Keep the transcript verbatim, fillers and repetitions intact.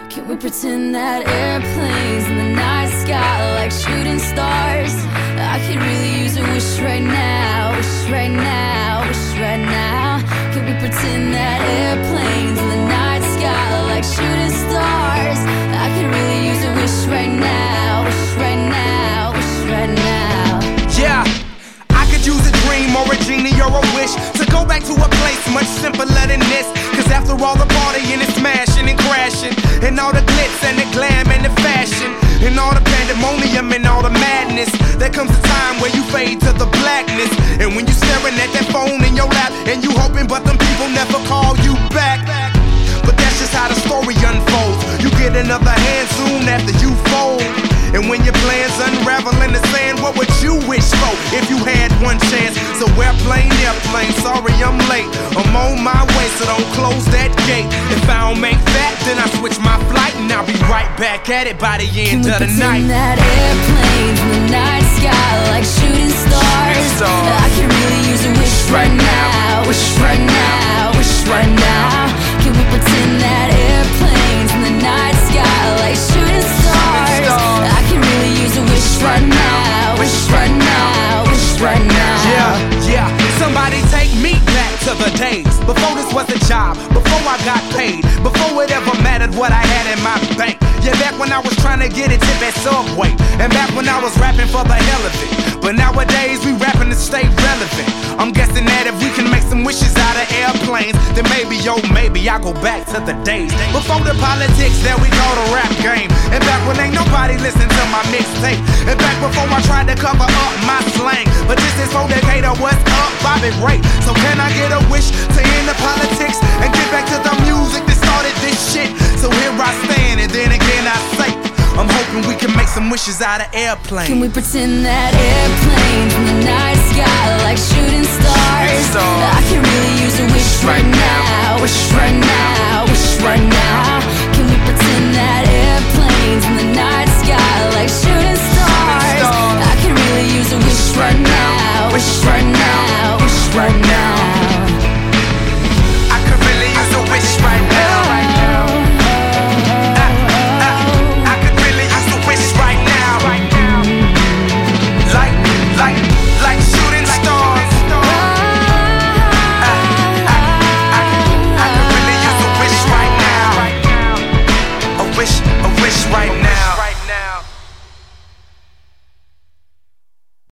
Can we pretend that airplanes in the night sky are like shooting stars? I could really use a wish right now, wish right now, wish right now. Can we pretend that airplanes in the night sky are like shooting stars? I could really use a wish right now, wish right now, wish right now. Yeah, I could use a dream or a genie or a wish to go back to a place much simpler than this. Cause after all the partying and smashing and crashing, and all the glitz and the glam and the fashion, and all the pandemonium and all the madness, there comes a time where you fade to the blackness. And when you staring at that phone in your lap, and you hoping but them people never call you back. But that's just how the story unfolds. You get another hand soon after you fold. And when your plans unravel in the sand, what would you wish for if you had one chance? So airplane, airplane, sorry I'm late. I'm on my way, so don't close that gate. If I don't make that, then I switch my flight, and I'll be right back at it by the end of the night. Can we pretend that airplanes in the night sky like shooting stars? I can really use a wish right now, wish right now, wish right now. Can we pretend that airplanes in the night sky like shooting stars? I can really use a wish right now, wish right now, wish right now. Yeah, yeah, somebody take me back to the days before this was a job, before I got paid, before it ever mattered what I had in my bank. Yeah, back when I was trying to get a tip at Subway, and back when I was rapping for the hell of it. But nowadays we rapping to stay relevant. I'm guessing that if we can make some wishes out of airplanes, then maybe, yo, maybe I go back to the days before the politics that we call the rap game. And back when ain't nobody listen to my mixtape. And back before I tried to cover up my slang. But this is for Decatur, what's up, Bobby Ray? So can I get a wish to end the politics and get back to the music that started this shit? So here I stand, and then again I say, I'm hoping we can make some wishes out of airplanes. Can we pretend that airplanes in the night sky like shooting stars? I can really use a wish right now, wish right now, wish right now. Can we pretend that airplanes in the night sky like shooting stars?